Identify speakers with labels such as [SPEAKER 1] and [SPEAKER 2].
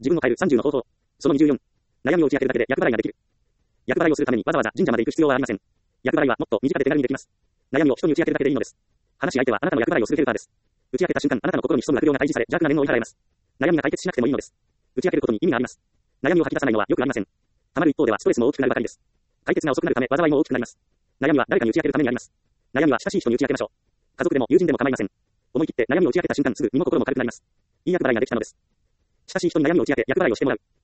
[SPEAKER 1] 自分を変える30の方法。その24。悩みを打ち明けるだけで厄払いができる。厄払いをするためにわざわざ神社まで行く必要はありません。厄払いはもっと身近で手軽にできます。悩みを人に打ち明けるだけでいいのです。話し相手はあなたの厄払いをするフィルターです。打ち明けた瞬間、あなたの心に潜む悪霊が退治され、邪悪な念を追い払えます。悩みが解決しなくてもいいのです。打ち明けることに意味があります。悩みを吐き出さないのはよくありません。たまる一方ではストレスも大きくなるばかりです。解決が遅くなるため災いも大きくなります。悩みは誰かに打ち明けるためにあります。悩みは親しい人に打ち明けましょう。家族でも友人でも構いません。思い切って悩みを打ち明けた瞬間すぐ身も心も軽くなります。いい厄払いができたのです。親しい人に悩みを打ち明け厄払いをしてもらう。